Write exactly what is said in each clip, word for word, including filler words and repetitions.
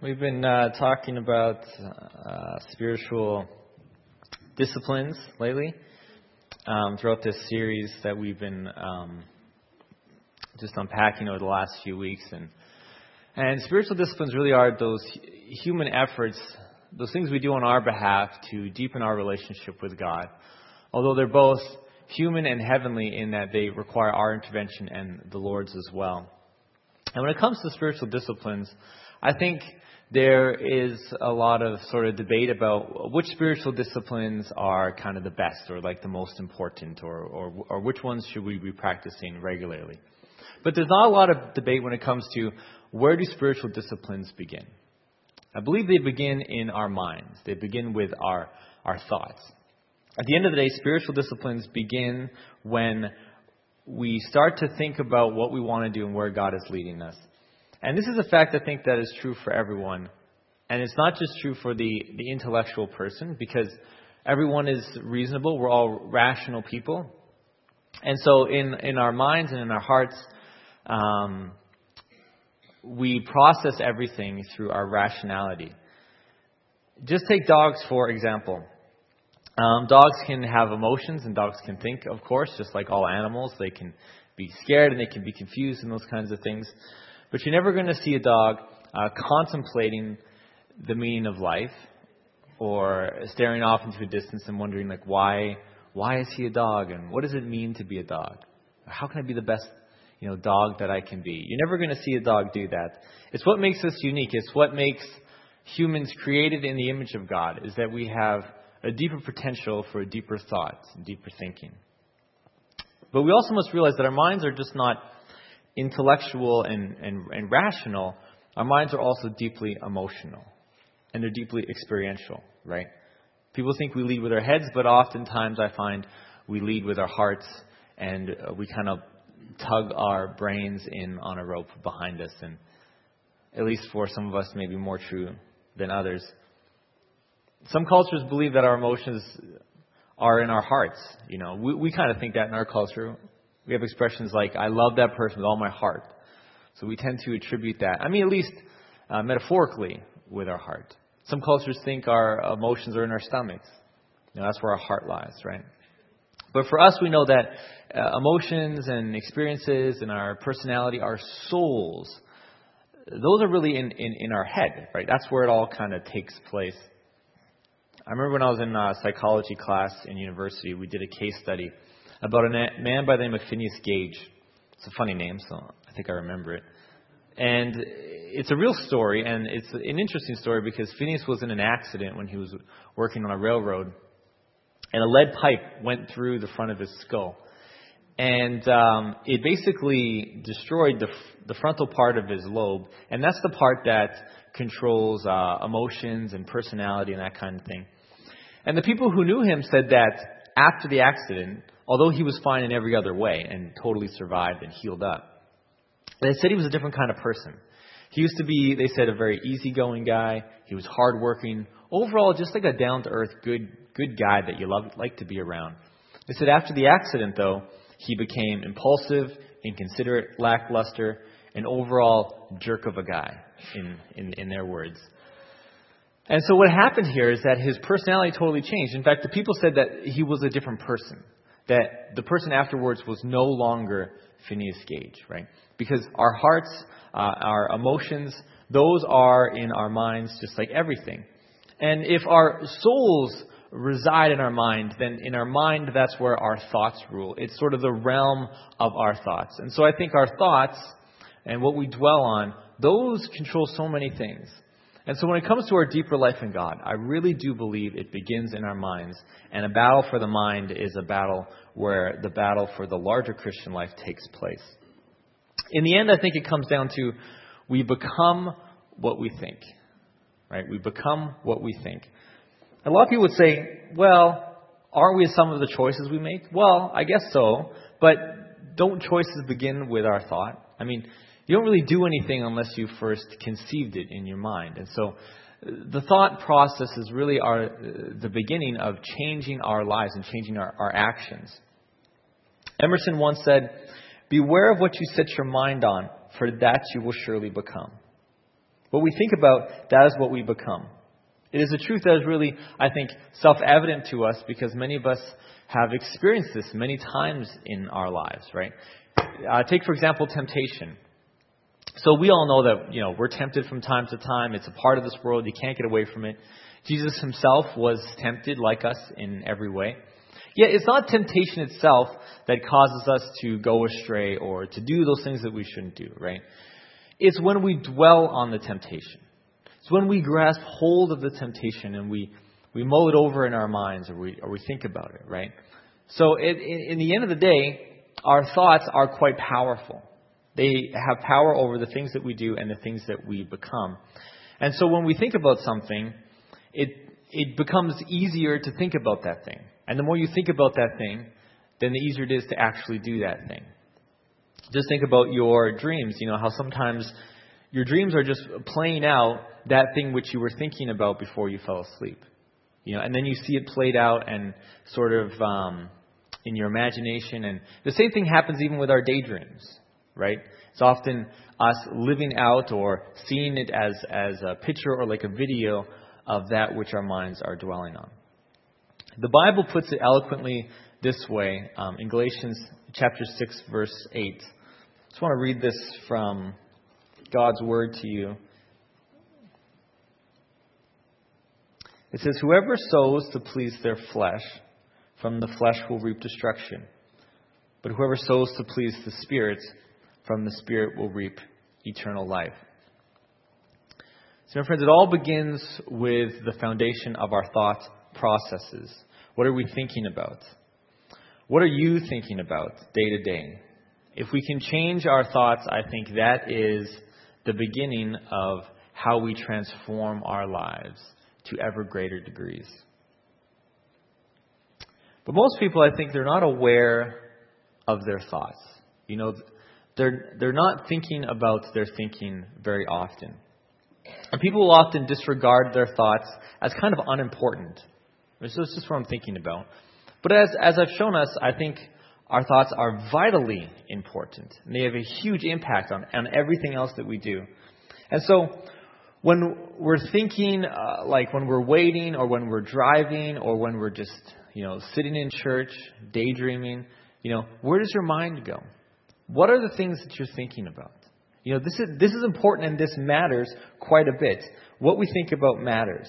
We've been uh, talking about uh, spiritual disciplines lately um, throughout this series that we've been um, just unpacking over the last few weeks. And, and spiritual disciplines really are those human efforts, those things we do on our behalf to deepen our relationship with God. Although they're both human and heavenly in that they require our intervention and the Lord's as well. And when it comes to spiritual disciplines, I think there is a lot of sort of debate about which spiritual disciplines are kind of the best or like the most important or, or, or which ones should we be practicing regularly. But there's not a lot of debate when it comes to where do spiritual disciplines begin. I believe they begin in our minds. They begin with our, our thoughts. At the end of the day, spiritual disciplines begin when we start to think about what we want to do and where God is leading us. And this is a fact I think that is true for everyone. And it's not just true for the, the intellectual person, because everyone is reasonable. We're all rational people. And so in, in our minds and in our hearts, um, we process everything through our rationality. Just take dogs, for example. Um, dogs can have emotions and dogs can think, of course, just like all animals. They can be scared and they can be confused and those kinds of things. But you're never going to see a dog uh, contemplating the meaning of life or staring off into a distance and wondering, like, why why is he a dog and what does it mean to be a dog? How can I be the best, you know, dog that I can be? You're never going to see a dog do that. It's what makes us unique. It's what makes humans created in the image of God, is that we have a deeper potential for a deeper thought, deeper thinking. But we also must realize that our minds are just not intellectual and, and, and rational. Our minds are also deeply emotional, and they're deeply experiential, right? People think we lead with our heads, but oftentimes I find we lead with our hearts, and uh, we kind of tug our brains in on a rope behind us, and at least for some of us, maybe more true than others. Some cultures believe that our emotions are in our hearts. You know, we, we kind of think that in our culture. We have expressions like, I love that person with all my heart. So we tend to attribute that, I mean, at least uh, metaphorically, with our heart. Some cultures think our emotions are in our stomachs. You know, that's where our heart lies, right? But for us, we know that uh, emotions and experiences and our personality, our souls, those are really in, in, in our head, right? That's where it all kind of takes place. I remember when I was in a psychology class in university, we did a case study about a man by the name of Phineas Gage. It's a funny name, so I think I remember it. And it's a real story, and it's an interesting story because Phineas was in an accident when he was working on a railroad, and a lead pipe went through the front of his skull. And um, it basically destroyed the, the frontal part of his lobe, and that's the part that controls uh, emotions and personality and that kind of thing. And the people who knew him said that after the accident, although he was fine in every other way and totally survived and healed up, they said he was a different kind of person. He used to be, they said, a very easygoing guy. He was hardworking. Overall, just like a down-to-earth, good good guy that you love, like to be around. They said after the accident, though, he became impulsive, inconsiderate, lackluster, an overall jerk of a guy, in, in, in their words. And so what happened here is that his personality totally changed. In fact, the people said that he was a different person. That the person afterwards was no longer Phineas Gage, right? Because our hearts, uh, our emotions, those are in our minds just like everything. And if our souls reside in our mind, then in our mind, that's where our thoughts rule. It's sort of the realm of our thoughts. And so I think our thoughts and what we dwell on, those control so many things. And so when it comes to our deeper life in God, I really do believe it begins in our minds. And a battle for the mind is a battle where the battle for the larger Christian life takes place. In the end, I think it comes down to we become what we think. Right? We become what we think. A lot of people would say, well, aren't we some of the choices we make? Well, I guess so. But don't choices begin with our thought? I mean, you don't really do anything unless you first conceived it in your mind. And so the thought process is really our, the beginning of changing our lives and changing our, our actions. Emerson once said, beware of what you set your mind on, for that you will surely become. What we think about, that is what we become. It is a truth that is really, I think, self-evident to us because many of us have experienced this many times in our lives, right? Uh, take, for example, temptation. So we all know that, you know, we're tempted from time to time. It's a part of this world. You can't get away from it. Jesus himself was tempted like us in every way. Yet it's not temptation itself that causes us to go astray or to do those things that we shouldn't do, right? It's when we dwell on the temptation. It's when we grasp hold of the temptation and we, we mull it over in our minds or we or we think about it, right? So it, in, in the end of the day, our thoughts are quite powerful. They have power over the things that we do and the things that we become. And so when we think about something, it it becomes easier to think about that thing. And the more you think about that thing, then the easier it is to actually do that thing. Just think about your dreams. You know, how sometimes your dreams are just playing out that thing which you were thinking about before you fell asleep. You know, and then you see it played out and sort of um, in your imagination. And the same thing happens even with our daydreams, right? It's often us living out or seeing it as, as a picture or like a video of that which our minds are dwelling on. The Bible puts it eloquently this way um, in Galatians chapter six, verse eight. I just want to read this from God's word to you. It says, "Whoever sows to please their flesh, from the flesh will reap destruction. But whoever sows to please the Spirit, from the Spirit will reap eternal life." So, my friends, it all begins with the foundation of our thought processes. What are we thinking about? What are you thinking about day to day? If we can change our thoughts, I think that is the beginning of how we transform our lives to ever greater degrees. But most people, I think, they're not aware of their thoughts. You know, they're they're not thinking about their thinking very often. And people will often disregard their thoughts as kind of unimportant. So it's just what I'm thinking about. But as as I've shown us, I think our thoughts are vitally important. And they have a huge impact on, on everything else that we do. And so when we're thinking, uh, like when we're waiting or when we're driving or when we're just, you know, sitting in church, daydreaming, you know, where does your mind go? What are the things that you're thinking about? You know, this is this is important and this matters quite a bit. What we think about matters.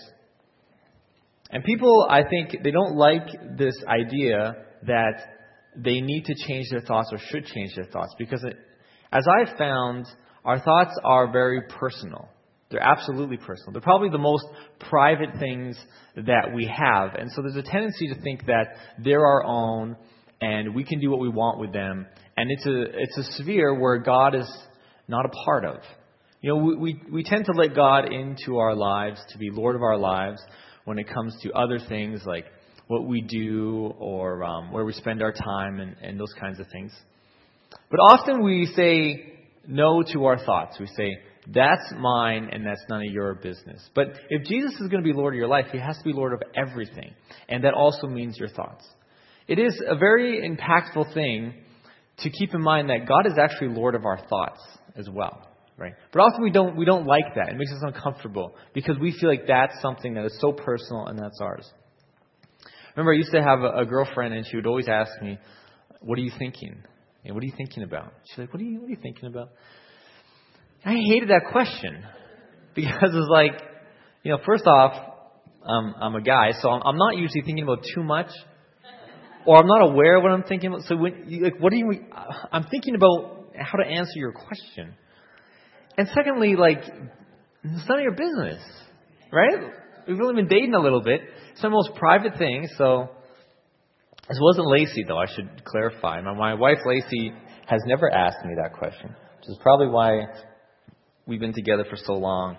And people, I think, they don't like this idea that they need to change their thoughts or should change their thoughts because, it, as I've found, our thoughts are very personal. They're absolutely personal. They're probably the most private things that we have. And so there's a tendency to think that they're our own and we can do what we want with them. And it's a it's a sphere where God is not a part of. You know, we, we, we tend to let God into our lives, to be Lord of our lives, when it comes to other things like what we do or um, where we spend our time and, and those kinds of things. But often we say no to our thoughts. We say, that's mine and that's none of your business. But if Jesus is going to be Lord of your life, he has to be Lord of everything. And that also means your thoughts. It is a very impactful thing to keep in mind that God is actually Lord of our thoughts as well. Right? But often we don't we don't like that. It makes us uncomfortable because we feel like that's something that is so personal and that's ours. Remember, I used to have a, a girlfriend and she would always ask me, "What are you thinking? You know, what are you thinking about?" She's like, "What are you what are you thinking about?" I hated that question because it's like, you know, first off, um, I'm a guy, so I'm, I'm not usually thinking about too much, or I'm not aware of what I'm thinking about. So when you, like, what are you? I'm thinking about how to answer your question. And secondly, like, it's none of your business, right? We've only been dating a little bit. It's the most private thing, so this wasn't Lacey, though, I should clarify. My, my wife, Lacey, has never asked me that question, which is probably why we've been together for so long.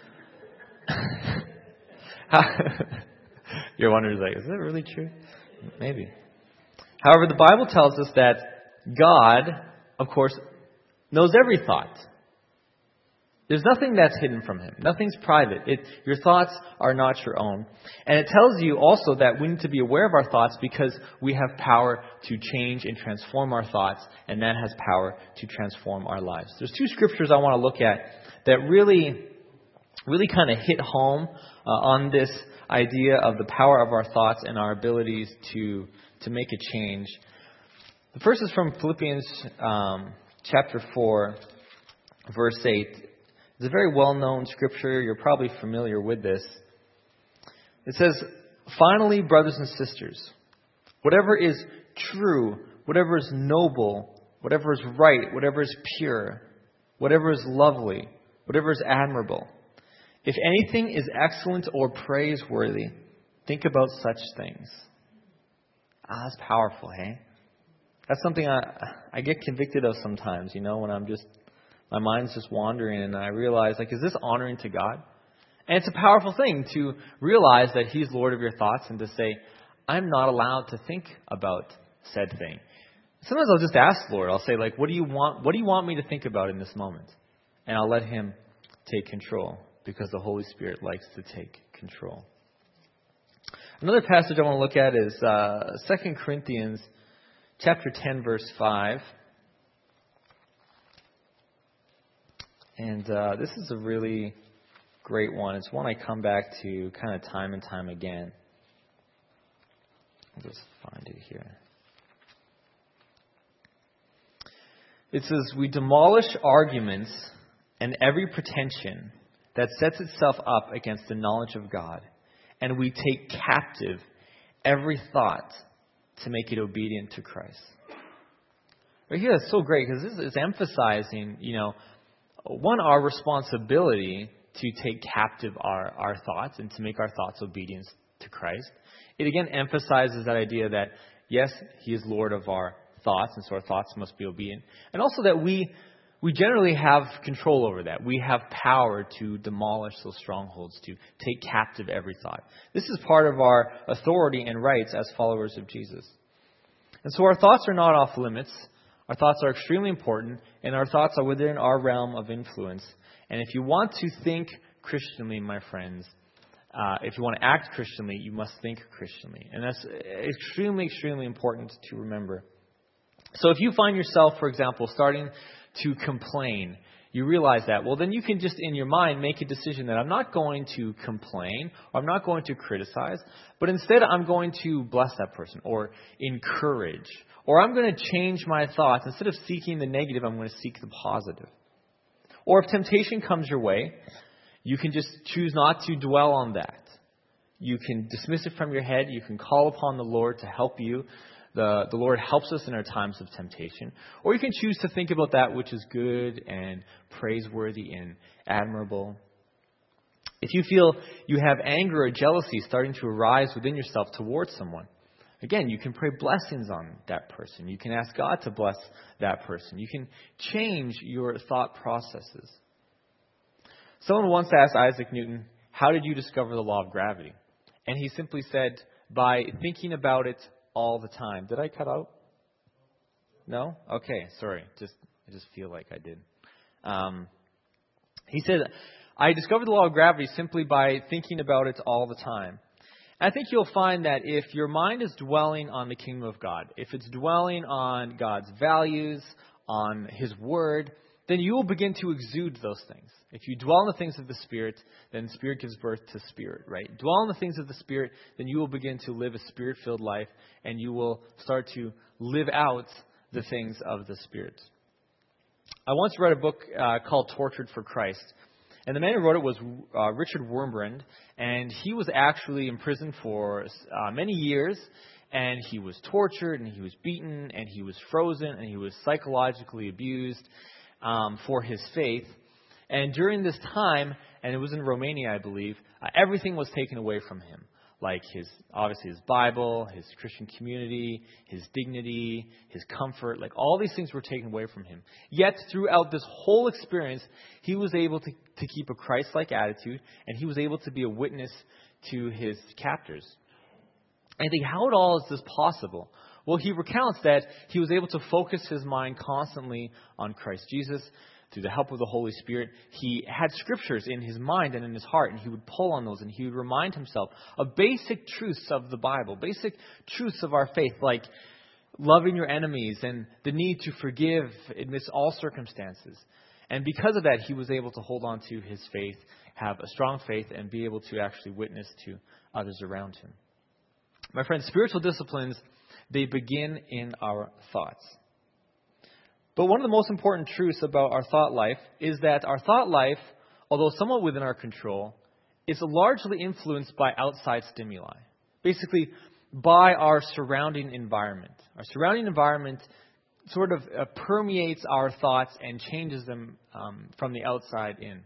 You're wondering, like, is that really true? Maybe. However, the Bible tells us that God, of course, knows every thought. There's nothing that's hidden from him. Nothing's private. It, your thoughts are not your own. And it tells you also that we need to be aware of our thoughts because we have power to change and transform our thoughts, and that has power to transform our lives. There's two scriptures I want to look at that really really kind of hit home uh, on this idea of the power of our thoughts and our abilities to to make a change. The first is from Philippians um, chapter four, verse eight. It's a very well-known scripture. You're probably familiar with this. It says, "Finally, brothers and sisters, whatever is true, whatever is noble, whatever is right, whatever is pure, whatever is lovely, whatever is admirable, if anything is excellent or praiseworthy, think about such things." Ah, that's powerful, hey? That's something I I get convicted of sometimes, you know, when I'm just, my mind's just wandering and I realize, like, is this honoring to God? And it's a powerful thing to realize that He's Lord of your thoughts and to say, I'm not allowed to think about said thing. Sometimes I'll just ask the Lord, I'll say, like, what do you want, what do you want me to think about in this moment? And I'll let Him take control because the Holy Spirit likes to take control. Another passage I want to look at is uh, Second Corinthians chapter ten, verse five. And uh, this is a really great one. It's one I come back to kind of time and time again. I'll just find it here. It says, "We demolish arguments and every pretension that sets itself up against the knowledge of God, and we take captive every thought to make it obedient to Christ." Right here, that's so great because this is emphasizing, you know, one, our responsibility to take captive our, our thoughts and to make our thoughts obedient to Christ. It again emphasizes that idea that, yes, He is Lord of our thoughts, and so our thoughts must be obedient. And also that we we generally have control over that. We have power to demolish those strongholds, to take captive every thought. This is part of our authority and rights as followers of Jesus. And so our thoughts are not off limits. Our thoughts are extremely important, and our thoughts are within our realm of influence. And if you want to think Christianly, my friends, uh, if you want to act Christianly, you must think Christianly. And that's extremely, extremely important to remember. So if you find yourself, for example, starting to complain, you realize that, well, then you can just in your mind make a decision that I'm not going to complain, or I'm not going to criticize, but instead I'm going to bless that person or encourage, or I'm going to change my thoughts. Instead of seeking the negative, I'm going to seek the positive. Or if temptation comes your way, you can just choose not to dwell on that. You can dismiss it from your head. You can call upon the Lord to help you. The, the Lord helps us in our times of temptation. Or you can choose to think about that which is good and praiseworthy and admirable. If you feel you have anger or jealousy starting to arise within yourself towards someone, again, you can pray blessings on that person. You can ask God to bless that person. You can change your thought processes. Someone once asked Isaac Newton, how did you discover the law of gravity? And he simply said, by thinking about it all the time. Did I cut out? No? Okay, sorry. Just I just feel like I did. Um, he said, I discovered the law of gravity simply by thinking about it all the time. I think you'll find that if your mind is dwelling on the kingdom of God, if it's dwelling on God's values, on His word, then you will begin to exude those things. If you dwell on the things of the Spirit, then Spirit gives birth to Spirit, right? Dwell on the things of the Spirit, then you will begin to live a Spirit-filled life, and you will start to live out the things of the Spirit. I once read a book uh, called Tortured for Christ. And the man who wrote it was uh, Richard Wurmbrand, and he was actually imprisoned for uh, many years, and he was tortured, and he was beaten, and he was frozen, and he was psychologically abused um, for his faith. And during this time, and it was in Romania, I believe, uh, everything was taken away from him. Like his, obviously his Bible, his Christian community, his dignity, his comfort, like all these things were taken away from him. Yet throughout this whole experience, he was able to, to keep a Christ-like attitude, and he was able to be a witness to his captors. And I think, how at all is this possible? Well, he recounts that he was able to focus his mind constantly on Christ Jesus. Through the help of the Holy Spirit, he had scriptures in his mind and in his heart, and he would pull on those, and he would remind himself of basic truths of the Bible, basic truths of our faith, like loving your enemies and the need to forgive amidst all circumstances. And because of that, he was able to hold on to his faith, have a strong faith, and be able to actually witness to others around him. My friends, spiritual disciplines, they begin in our thoughts. But one of the most important truths about our thought life is that our thought life, although somewhat within our control, is largely influenced by outside stimuli. Basically, by our surrounding environment. Our surrounding environment sort of uh, permeates our thoughts and changes them um, from the outside in.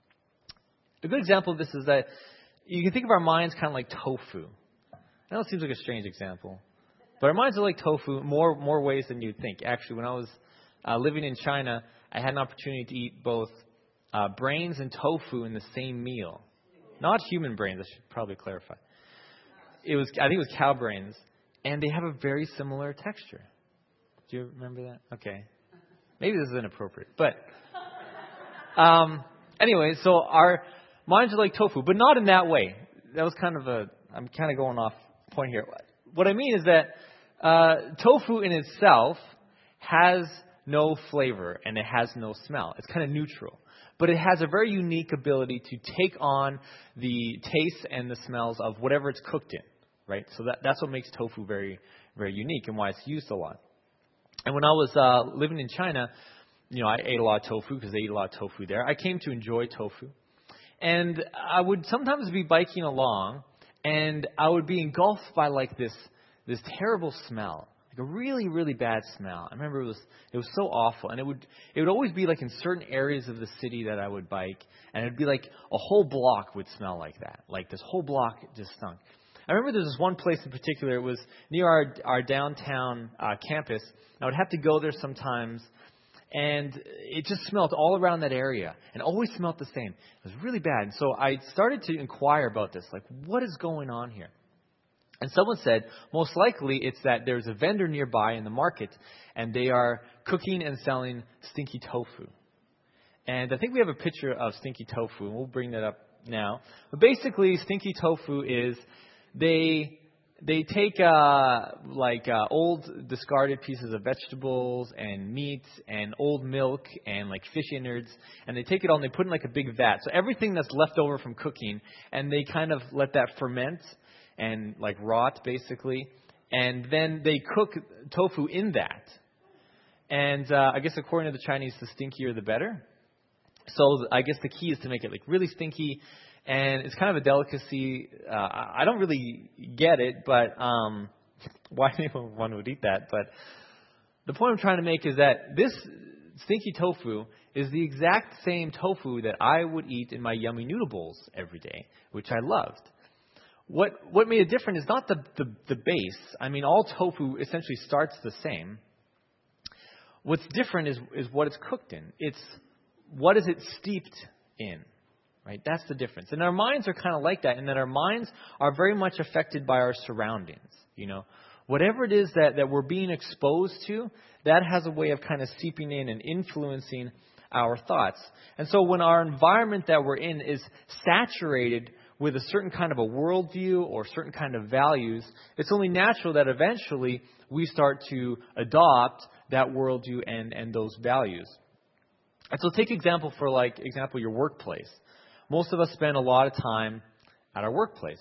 A good example of this is that you can think of our minds kind of like tofu. I know it seems like a strange example, but our minds are like tofu in more, more ways than you'd think. Actually, when I was uh, living in China, I had an opportunity to eat both uh, brains and tofu in the same meal. Not human brains, I should probably clarify. It was, I think it was cow brains, and they have a very similar texture. Do you remember that? Okay. Maybe this is inappropriate, but um, anyway, so our minds are like tofu, but not in that way. That was kind of a, I'm kind of going off point here. What I mean is that uh, tofu in itself has no flavor and it has no smell. It's kind of neutral. But it has a very unique ability to take on the tastes and the smells of whatever it's cooked in, right? So that, that's what makes tofu very, very unique and why it's used a lot. And when I was uh, living in China, you know, I ate a lot of tofu because they eat a lot of tofu there. I came to enjoy tofu. And I would sometimes be biking along, and I would be engulfed by like this this terrible smell. Like a really, really bad smell. I remember it was it was so awful, and it would it would always be like in certain areas of the city that I would bike, and it'd be like a whole block would smell like that. Like this whole block just stunk. I remember there was this one place in particular. It was near our our downtown uh, campus. I would have to go there sometimes, and it just smelled all around that area, and always smelled the same. It was really bad. And so I started to inquire about this, like what is going on here? And someone said, most likely it's that there's a vendor nearby in the market, and they are cooking and selling stinky tofu. And I think we have a picture of stinky tofu, and we'll bring that up now. But basically, stinky tofu is they they take uh, like uh, old discarded pieces of vegetables and meat and old milk and like fish innards, and they take it all and they put it in like a big vat. So everything that's left over from cooking, and they kind of let that ferment and like rot basically, and then they cook tofu in that. And uh, I guess according to the Chinese, the stinkier the better. So I guess the key is to make it like really stinky, and it's kind of a delicacy. Uh, I don't really get it, but um, why anyone would eat that? But the point I'm trying to make is that this stinky tofu is the exact same tofu that I would eat in my yummy noodle bowls every day, which I loved. What what made it different is not the, the, the base. I mean, all tofu essentially starts the same. What's different is, is what it's cooked in. It's what is it steeped in, right? That's the difference. And our minds are kind of like that, in that our minds are very much affected by our surroundings. You know, whatever it is that, that we're being exposed to, that has a way of kind of seeping in and influencing our thoughts. And so when our environment that we're in is saturated with a certain kind of a worldview or certain kind of values, it's only natural that eventually we start to adopt that worldview and, and those values. And so take example for like example your workplace. Most of us spend a lot of time at our workplace.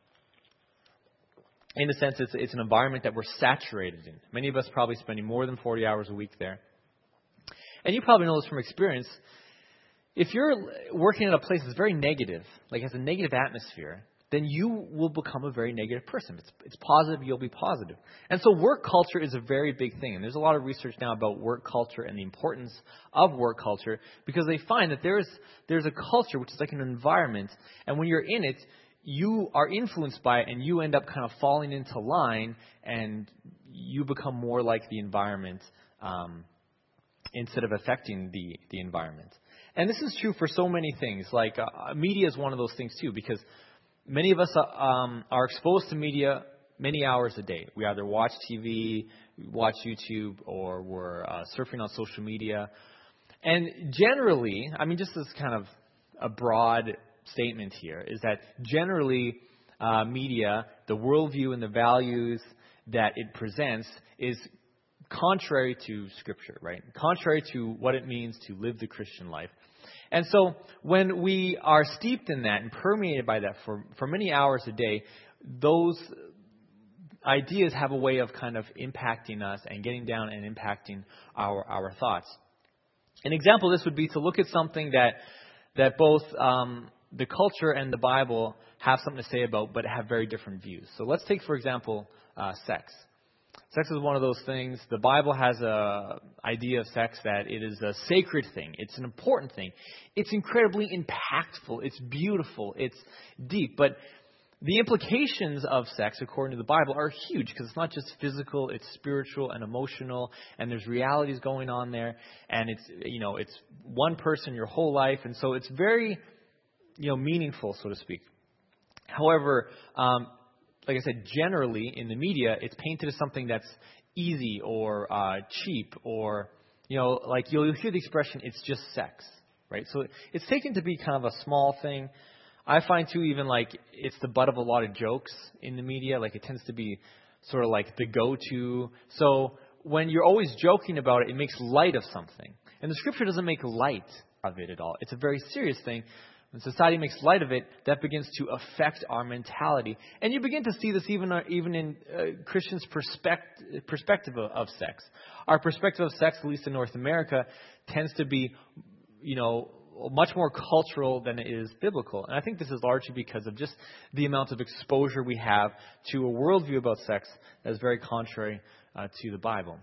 In a sense, it's, it's an environment that we're saturated in. Many of us probably spending more than forty hours a week there. And you probably know this from experience. If you're working at a place that's very negative, like has a negative atmosphere, then you will become a very negative person. It's, it's positive, you'll be positive. And so work culture is a very big thing. And there's a lot of research now about work culture and the importance of work culture, because they find that there's there's a culture which is like an environment. And when you're in it, you are influenced by it, and you end up kind of falling into line, and you become more like the environment um, instead of affecting the, the environment. And this is true for so many things. Like uh, media is one of those things too, because many of us uh, um, are exposed to media many hours a day. We either watch T V, watch YouTube, or we're uh, surfing on social media. And generally, I mean, just as kind of a broad statement here, is that generally uh, media, the worldview and the values that it presents is contrary to Scripture, right? Contrary to what it means to live the Christian life. And so when we are steeped in that and permeated by that for, for many hours a day, those ideas have a way of kind of impacting us and getting down and impacting our, our thoughts. An example of this would be to look at something that that both um, the culture and the Bible have something to say about, but have very different views. So let's take, for example, uh, sex. Sex is one of those things. The Bible has a idea of sex that it is a sacred thing. It's an important thing. It's incredibly impactful. It's beautiful. It's deep. But the implications of sex, according to the Bible, are huge because it's not just physical, it's spiritual and emotional, and there's realities going on there, and it's, you know, it's one person your whole life, and so it's very, you know, meaningful, so to speak. However, um, like I said, generally in the media, it's painted as something that's easy or uh, cheap, or, you know, like you'll hear the expression, it's just sex, right? So it's taken to be kind of a small thing. I find, too, even like it's the butt of a lot of jokes in the media. Like it tends to be sort of like the go-to. So when you're always joking about it, it makes light of something. And the Scripture doesn't make light of it at all. It's a very serious thing. When society makes light of it, that begins to affect our mentality. And you begin to see this even, uh, even in uh, Christians' perspect- perspective of, of sex. Our perspective of sex, at least in North America, tends to be, you know, much more cultural than it is biblical. And I think this is largely because of just the amount of exposure we have to a worldview about sex that is very contrary uh, to the Bible.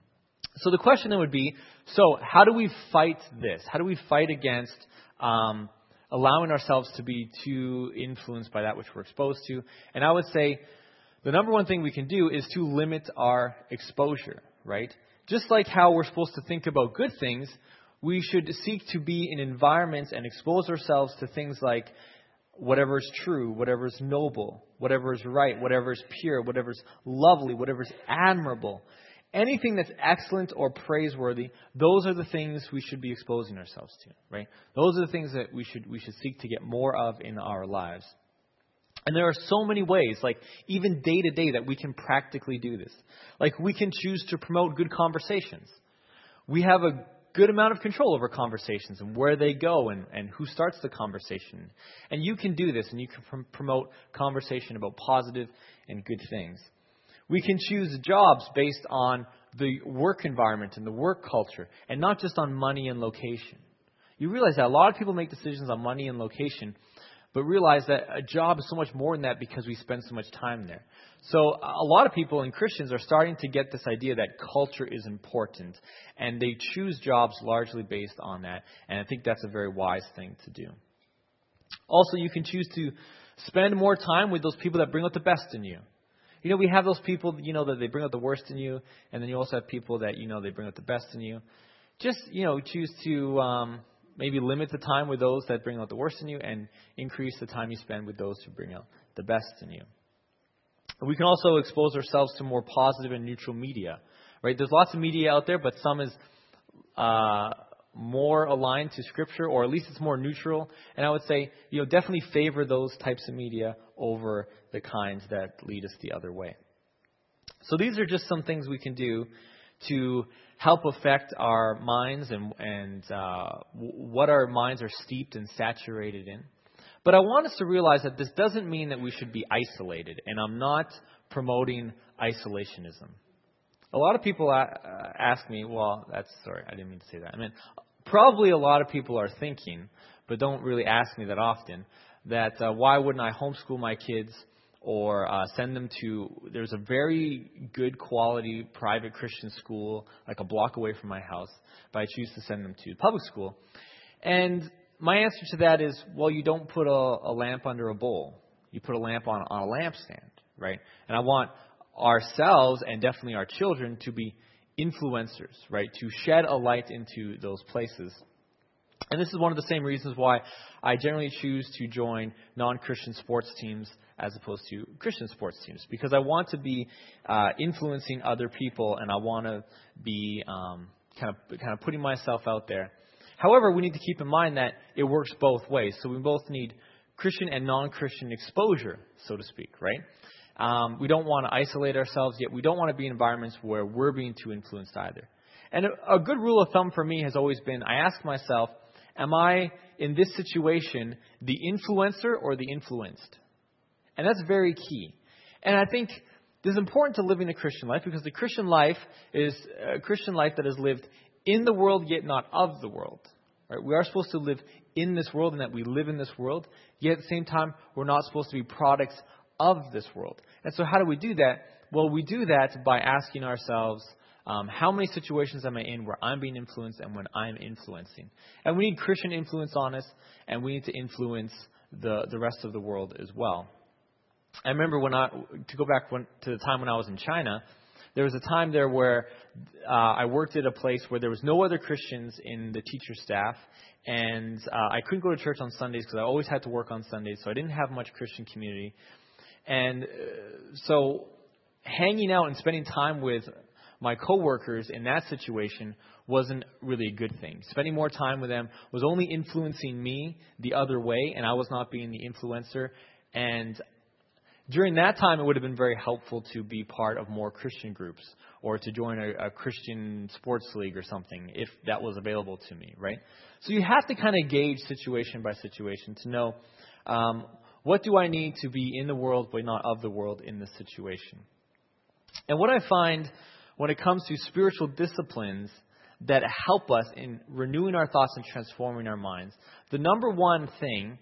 So the question then would be, so how do we fight this? How do we fight against um, allowing ourselves to be too influenced by that which we're exposed to? And I would say the number one thing we can do is to limit our exposure, right? Just like how we're supposed to think about good things, we should seek to be in environments and expose ourselves to things like whatever is true, whatever is noble, whatever is right, whatever is pure, whatever is lovely, whatever is admirable. Anything that's excellent or praiseworthy, those are the things we should be exposing ourselves to, right? Those are the things that we should we should seek to get more of in our lives. And there are so many ways, like even day to day, that we can practically do this. Like we can choose to promote good conversations. We have a good amount of control over conversations and where they go and, and who starts the conversation. And you can do this, and you can pr- promote conversation about positive and good things. We can choose jobs based on the work environment and the work culture, and not just on money and location. You realize that a lot of people make decisions on money and location, but realize that a job is so much more than that because we spend so much time there. So a lot of people and Christians are starting to get this idea that culture is important, and they choose jobs largely based on that. And I think that's a very wise thing to do. Also, you can choose to spend more time with those people that bring out the best in you. You know, we have those people, you know, that they bring out the worst in you, and then you also have people that, you know, they bring out the best in you. Just, you know, choose to um, maybe limit the time with those that bring out the worst in you and increase the time you spend with those who bring out the best in you. We can also expose ourselves to more positive and neutral media, right? There's lots of media out there, but some is uh, more aligned to Scripture, or at least it's more neutral. And I would say, you know, definitely favor those types of media over the kinds that lead us the other way. So these are just some things we can do to help affect our minds and, and uh, what our minds are steeped and saturated in. But I want us to realize that this doesn't mean that we should be isolated, and I'm not promoting isolationism. A lot of people ask me, well, that's, sorry, I didn't mean to say that. I mean, probably a lot of people are thinking, but don't really ask me that often, that uh, why wouldn't I homeschool my kids or uh, send them to, there's a very good quality private Christian school like a block away from my house, but I choose to send them to public school. And my answer to that is, well, you don't put a, a lamp under a bowl. You put a lamp on, on a lampstand, right? And I want ourselves and definitely our children to be influencers, right? To shed a light into those places. And this is one of the same reasons why I generally choose to join non-Christian sports teams as opposed to Christian sports teams, because I want to be uh, influencing other people, and I want to be um, kind of kind of putting myself out there. However, we need to keep in mind that it works both ways. So we both need Christian and non-Christian exposure, so to speak, right? Um, we don't want to isolate ourselves, yet we don't want to be in environments where we're being too influenced either. And a, a good rule of thumb for me has always been, I ask myself, am I, in this situation, the influencer or the influenced? And that's very key. And I think this is important to living the Christian life, because the Christian life is a Christian life that is lived in the world, yet not of the world. Right? We are supposed to live in this world, and that we live in this world, yet at the same time, we're not supposed to be products of this world. And so how do we do that? Well, we do that by asking ourselves, um, how many situations am I in where I'm being influenced and when I'm influencing? And we need Christian influence on us, and we need to influence the, the rest of the world as well. I remember when I, to go back when, to the time when I was in China, there was a time there where uh, I worked at a place where there was no other Christians in the teacher staff, and uh, I couldn't go to church on Sundays because I always had to work on Sundays, so I didn't have much Christian community. And uh, so hanging out and spending time with my coworkers in that situation wasn't really a good thing. Spending more time with them was only influencing me the other way, and I was not being the influencer. And during that time, it would have been very helpful to be part of more Christian groups, or to join a, a Christian sports league or something, if that was available to me, right? So you have to kind of gauge situation by situation to know, um, what do I need to be in the world but not of the world in this situation? And what I find when it comes to spiritual disciplines that help us in renewing our thoughts and transforming our minds, the number one thing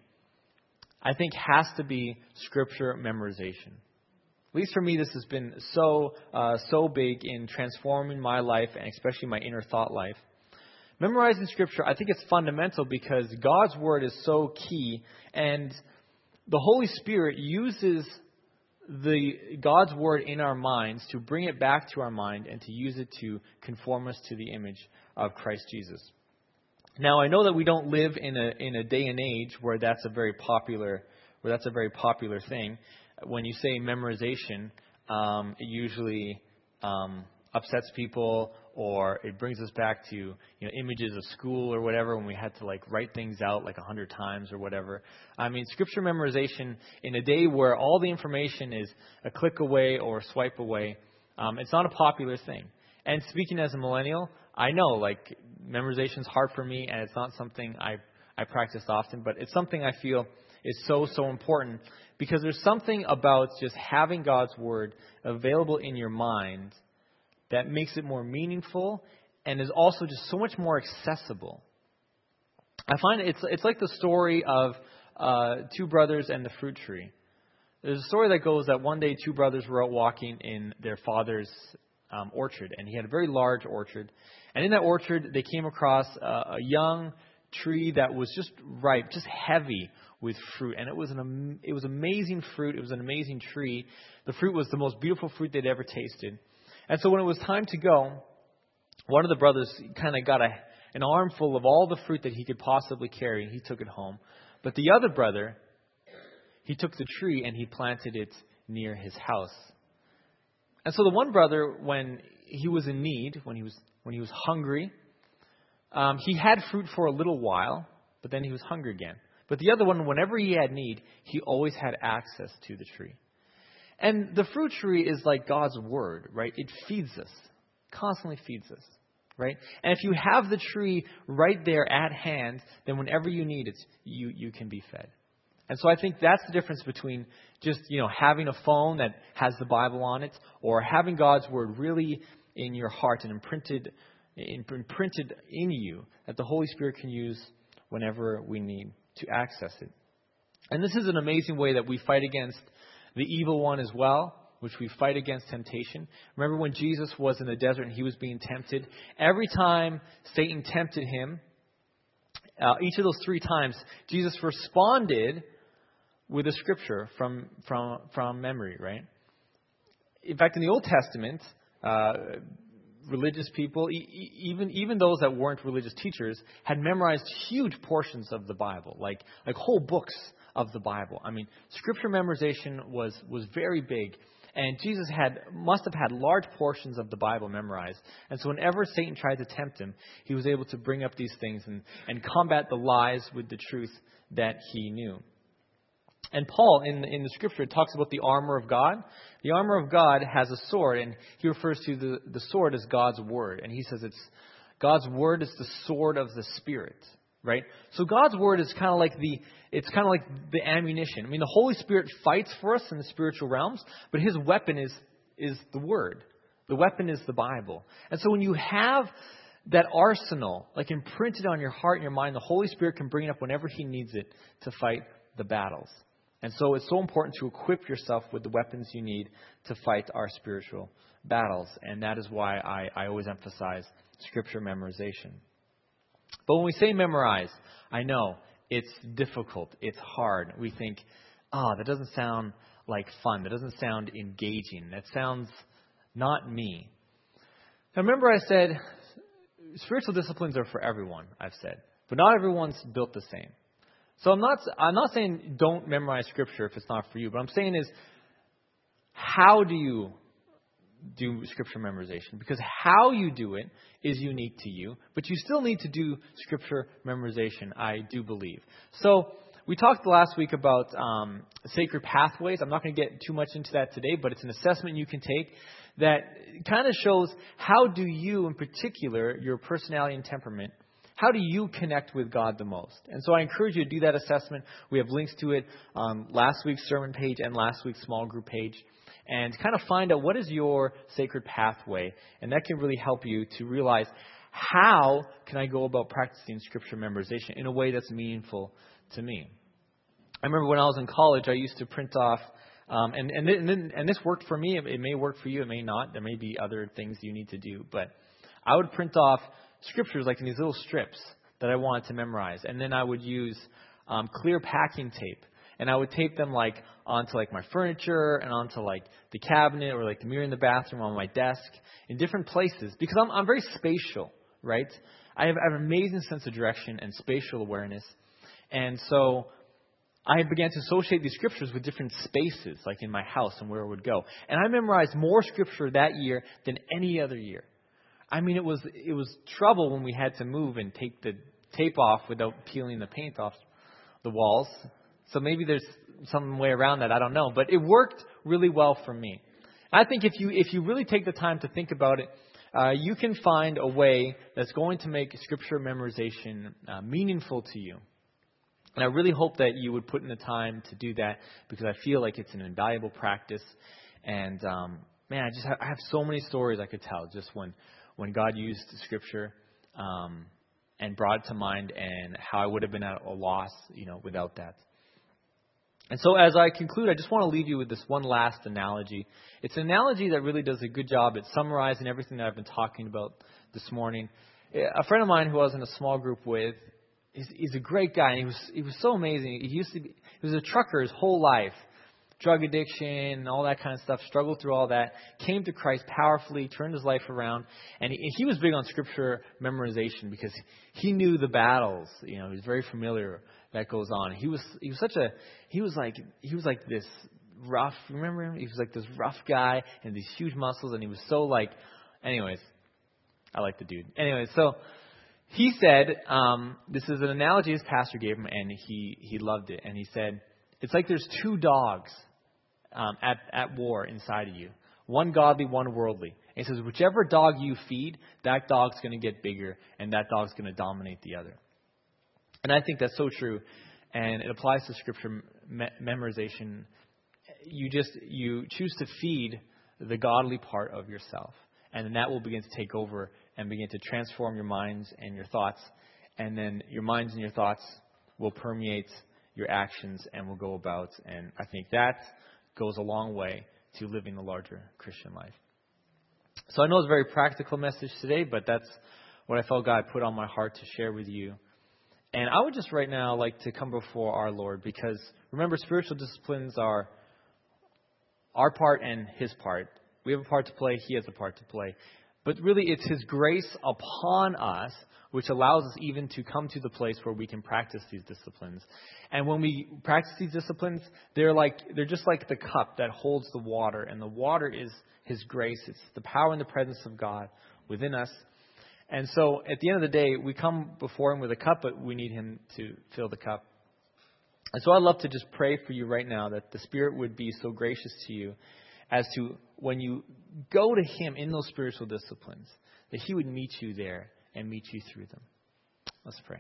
I think has to be Scripture memorization. At least for me, this has been so uh, so big in transforming my life, and especially my inner thought life. Memorizing Scripture, I think it's fundamental because God's Word is so key, and the Holy Spirit uses the God's Word in our minds to bring it back to our mind and to use it to conform us to the image of Christ Jesus. Now, I know that we don't live in a in a day and age where that's a very popular where that's a very popular thing. When you say memorization, um, it usually um, upsets people, or it brings us back to, you know, images of school or whatever, when we had to like write things out like a hundred times or whatever. I mean, Scripture memorization in a day where all the information is a click away or a swipe away, um, it's not a popular thing. And speaking as a millennial, I know like memorization is hard for me, and it's not something I I practice often, but it's something I feel is so, so important, because there's something about just having God's Word available in your mind that makes it more meaningful and is also just so much more accessible. I find it's it's like the story of uh, two brothers and the fruit tree. There's a story that goes that one day two brothers were out walking in their father's um, orchard, and he had a very large orchard. And in that orchard, they came across a, a young tree that was just ripe, just heavy with fruit. And it was an it was amazing fruit. It was an amazing tree. The fruit was the most beautiful fruit they'd ever tasted. And so when it was time to go, one of the brothers kind of got a, an armful of all the fruit that he could possibly carry, and he took it home. But the other brother, he took the tree and he planted it near his house. And so the one brother, when he was in need, when he was when he was hungry, um, he had fruit for a little while, but then he was hungry again. But the other one, whenever he had need, he always had access to the tree. And the fruit tree is like God's Word, right? It feeds us, constantly feeds us, right? And if you have the tree right there at hand, then whenever you need it, you, you can be fed. And so I think that's the difference between just, you know, having a phone that has the Bible on it, or having God's Word really in your heart and imprinted, imprinted in you, that the Holy Spirit can use whenever we need to access it. And this is an amazing way that we fight against the evil one as well, which we fight against temptation. Remember when Jesus was in the desert and he was being tempted? Every time Satan tempted him, uh, each of those three times, Jesus responded with a scripture from from from memory, right? In fact, in the Old Testament, uh, religious people, e- even even those that weren't religious teachers, had memorized huge portions of the Bible, like like whole books of the Bible. I mean, scripture memorization was was very big, and Jesus had must have had large portions of the Bible memorized. And so whenever Satan tried to tempt him, he was able to bring up these things and, and combat the lies with the truth that he knew. And Paul, in, in the scripture, talks about the armor of God. The armor of God has a sword, and he refers to the, the sword as God's word. And he says it's God's word is the sword of the Spirit, right? So God's word is kind of like the it's kind of like the ammunition. I mean, the Holy Spirit fights for us in the spiritual realms, but his weapon is is the word. The weapon is the Bible. And so when you have that arsenal, like imprinted on your heart and your mind, the Holy Spirit can bring it up whenever he needs it to fight the battles. And so it's so important to equip yourself with the weapons you need to fight our spiritual battles. And that is why I, I always emphasize scripture memorization. But when we say memorize, I know it's difficult. It's hard. We think, oh, that doesn't sound like fun. That doesn't sound engaging. That sounds not me. Now remember I said spiritual disciplines are for everyone, I've said. But not everyone's built the same. So I'm not I'm not saying don't memorize scripture if it's not for you. But I'm saying is, how do you do scripture memorization? Because how you do it is unique to you. But you still need to do scripture memorization, I do believe. So we talked last week about um, sacred pathways. I'm not going to get too much into that today, but it's an assessment you can take that kind of shows how do you, in particular, your personality and temperament, how do you connect with God the most? And so I encourage you to do that assessment. We have links to it on last week's sermon page and last week's small group page. And kind of find out what is your sacred pathway. And that can really help you to realize how can I go about practicing scripture memorization in a way that's meaningful to me. I remember when I was in college, I used to print off, um, and, and, and, and this worked for me. It, it may work for you. It may not. There may be other things you need to do. But I would print off scriptures like in these little strips that I wanted to memorize. And then I would use um, clear packing tape. And I would tape them like onto like my furniture and onto like the cabinet or like the mirror in the bathroom on my desk in different places. Because I'm, I'm very spatial, right? I have, I have an amazing sense of direction and spatial awareness. And so I began to associate these scriptures with different spaces, like in my house and where it would go. And I memorized more scripture that year than any other year. I mean, it was it was trouble when we had to move and take the tape off without peeling the paint off the walls. So maybe there's some way around that. I don't know. But it worked really well for me. I think if you if you really take the time to think about it, uh, you can find a way that's going to make scripture memorization uh, meaningful to you. And I really hope that you would put in the time to do that because I feel like it's an invaluable practice. And, um, man, I just have, I have so many stories I could tell just when, when God used Scripture um, and brought it to mind and how I would have been at a loss, you know, without that. And so as I conclude, I just want to leave you with this one last analogy. It's an analogy that really does a good job at summarizing everything that I've been talking about this morning. A friend of mine who I was in a small group with, He's, he's a great guy. He was he was so amazing. He used to be, he was a trucker his whole life, drug addiction and all that kind of stuff. Struggled through all that. Came to Christ powerfully, turned his life around, and he, he was big on scripture memorization because he knew the battles. You know, he was very familiar that goes on. He was he was such a he was like he was like this rough. Remember him? He was like this rough guy and these huge muscles, and he was so like. Anyways, I like the dude. Anyways, so. He said, um, this is an analogy his pastor gave him, and he, he loved it. And he said, it's like there's two dogs um, at, at war inside of you. One godly, one worldly. And he says, whichever dog you feed, that dog's going to get bigger, and that dog's going to dominate the other. And I think that's so true. And it applies to scripture me- memorization. You just, you choose to feed the godly part of yourself. And then that will begin to take over and begin to transform your minds and your thoughts. And then your minds and your thoughts will permeate your actions and will go about. And I think that goes a long way to living a larger Christian life. So I know it's a very practical message today, but that's what I felt God put on my heart to share with you. And I would just right now like to come before our Lord because, remember, spiritual disciplines are our part and His part. We have a part to play. He has a part to play. But really, it's His grace upon us which allows us even to come to the place where we can practice these disciplines. And when we practice these disciplines, they're like they're just like the cup that holds the water. And the water is His grace. It's the power and the presence of God within us. And so at the end of the day, we come before Him with a cup, but we need Him to fill the cup. And so I'd love to just pray for you right now that the Spirit would be so gracious to you as to when you go to Him in those spiritual disciplines, that He would meet you there and meet you through them. Let's pray.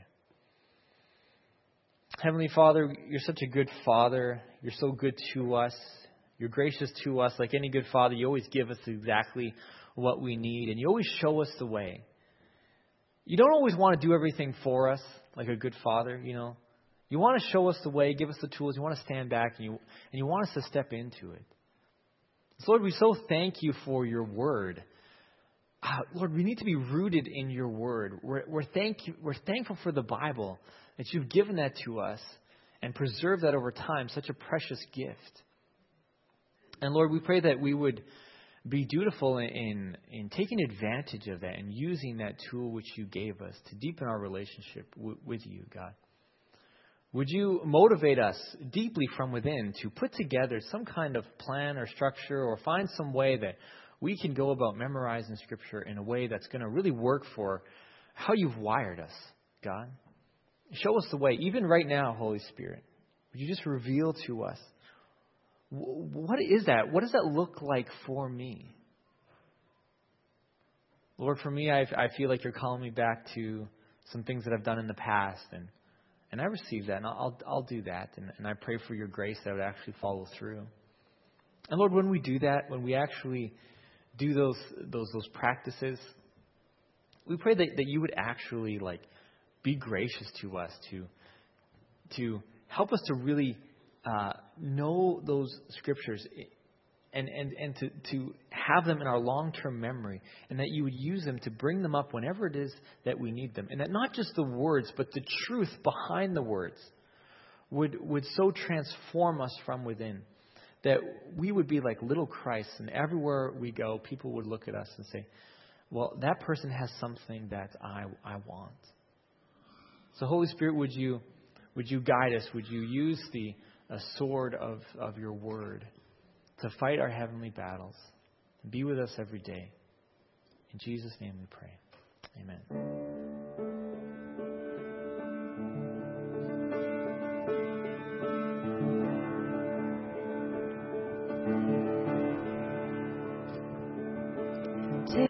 Heavenly Father, You're such a good Father. You're so good to us. You're gracious to us. Like any good Father, You always give us exactly what we need, and You always show us the way. You don't always want to do everything for us like a good Father, you know. You want to show us the way, give us the tools. You want to stand back, and you and you want us to step into it. So Lord, we so thank You for Your Word. Uh, Lord, we need to be rooted in Your Word. We're, we're, thank you, we're thankful for the Bible, that You've given that to us and preserved that over time, such a precious gift. And Lord, we pray that we would be dutiful in, in taking advantage of that and using that tool which You gave us to deepen our relationship w- with You, God. Would You motivate us deeply from within to put together some kind of plan or structure, or find some way that we can go about memorizing Scripture in a way that's going to really work for how You've wired us, God. Show us the way. Even right now, Holy Spirit, would You just reveal to us, what is that? What does that look like for me? Lord, for me, I, I feel like You're calling me back to some things that I've done in the past, and and I receive that, and I'll I'll do that, and, and I pray for Your grace that would actually follow through. And Lord, when we do that, when we actually do those those those practices, we pray that, that You would actually like be gracious to us to to help us to really uh, know those Scriptures and and and to to have them in our long-term memory, and that You would use them to bring them up whenever it is that we need them, and that not just the words but the truth behind the words would would so transform us from within, that we would be like little Christ, and everywhere we go, people would look at us and say, well, that person has something that I I want. So Holy Spirit, would you would you guide us? Would You use the a sword of, of Your Word to fight our heavenly battles? Be with us every day. In Jesus' name we pray. Amen.